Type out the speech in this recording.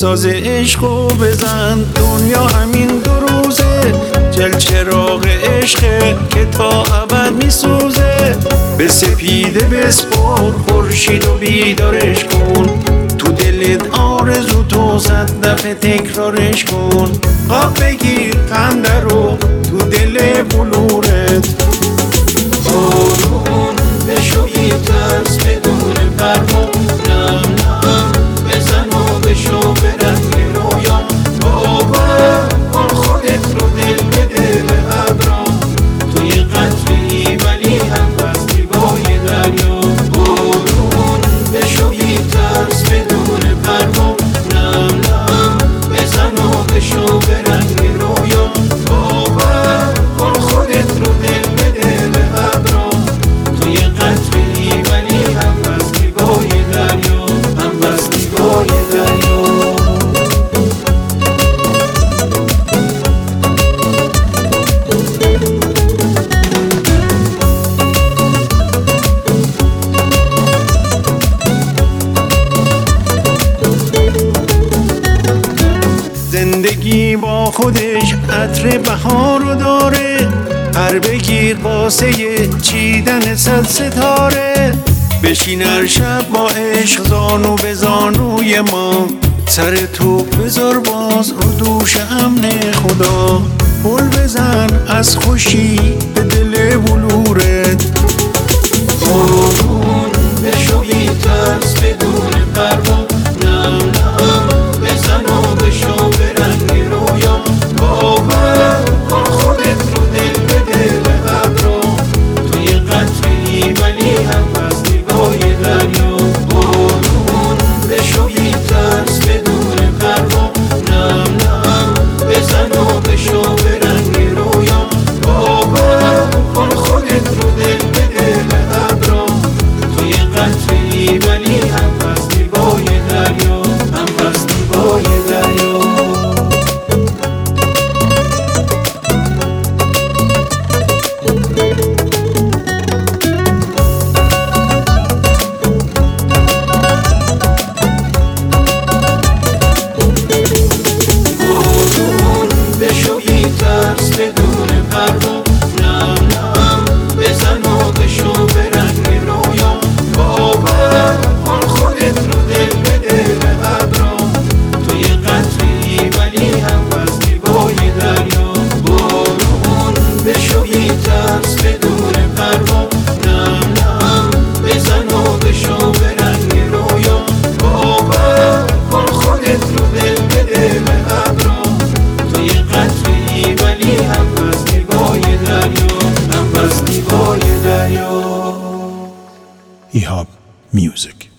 ساز عشقو بزن، دنیا همین دو روزه، جل چراغ عشقه که تا ابد میسوزه. به سپیده بسپار خورشید و بیدارش کن، تو دلت آرزو تو 100 دفعه تکرارش کن. خواب بگیر خنده رو تو دل بلورت، بارون بشو یه ترس بدون پروا، نم نم بزن و بشو به رنگ رویا. باور کن خودت رو دل بده به ابرا، توی قطره‌ای ولی هم بس زیبای دریا. بارون بشو یه ترس بدون پروا، نم نم بزن و بشو به رنگ رویا. باور کن خودت رو دل بده به ابرا، توی قطره‌ای ولی هم بس زیبای دریا، هم بس زیبای دریا. زندگی با خودش عطر بهارو داره، پر بگیر واسه چیدن 100 ستاره. بشین هر شب با عشق زانو به زانوی ما، سر تو بذار باز رو دوش امن خدا. پل بزن از خوشی به دل بلورت، بارون بشو یه ترس بدون پروا، نم نم بزن و بشو به رنگ رویا. باور کن خودت رو دل بده به ابرا، توی قطره‌ای ولی هم بس زیبای دریا. بارون بشو یه ترس بدون پروا، نم نم بزن و بشو به رنگ رویا. باور کن خودت رو دل بده به ابرا، توی قطره‌ای ولی هم بس زیبای دریا، هم بس زیبای دریا. بارون بشو یه ترس بدون پروا، نم نم بزن و بشو به رنگ رویا. باور کن خودت رو دل بده به ابرا، توی قطره‌ای ولی هم بس زیبای دریا. بارون بشو یه ترس بدون پروا، نم نم بزن و بشو به رنگ رویا. باور کن خودت رو دل بده به ابرا، توی قطره‌ای ولی هم بس زیبای دریا، هم بس زیبای دریا. ایهاب میوزیک.